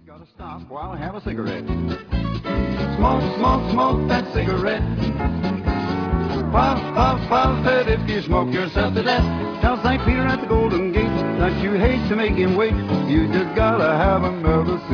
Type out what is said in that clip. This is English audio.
Gotta stop while I have a cigarette. Smoke, smoke, smoke that cigarette. Puff, puff, puff it if you smoke yourself to death. Tell St. Peter at the Golden Gate that you hate to make him wait. You just gotta have another